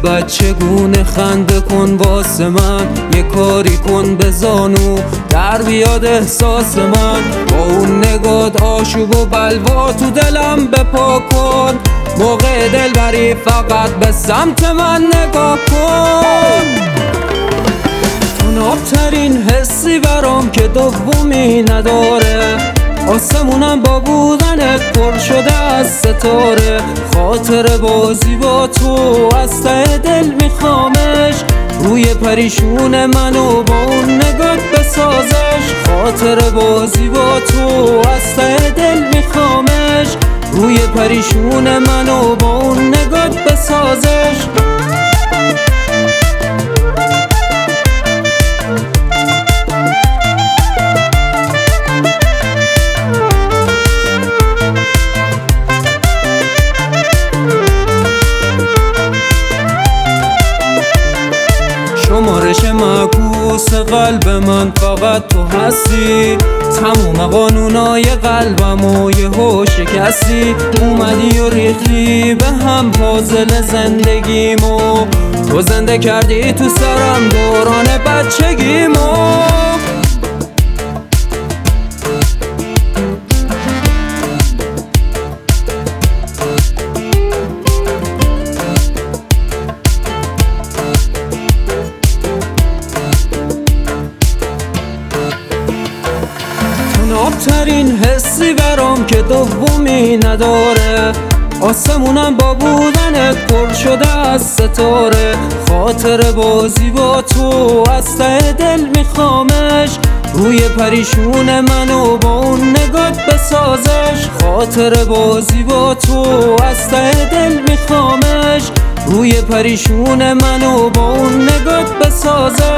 بچگونه خنده کن واسه من، یه کاری کن به زانو در بیاد احساس من. با اون نگات آشوب و بلوا تو دلم بپا کن، موقع دلبری فقط به سمت من نگاه کن. تو نابترین حسی برام که دومی نداره، آسمونم با بودنت پر شده از ستاره. خاطر بازی با تو از ته دل میخوامش، روی پریشون منو با اون نگات بسازش. خاطر بازی با تو از ته دل میخوامش، روی پریشون منو با اون نگات بسازش. شمارش معکوس قلب من فقط تو هستی، تموم قانونای قلبمو یهو شکستی. اومدی و ریختی به هم پازل زندگیمو، تو زنده کردی تو سرم دوران بچگیمو. نابترین حسی برام که دومی نداره، آسمونم با بودنت پر شده از ستاره. خاطر بازی با تو از ته دل میخوامش، روی پریشون منو با اون نگات بسازش. خاطر بازی با تو از ته دل میخوامش، روی پریشون منو با اون نگات بسازش.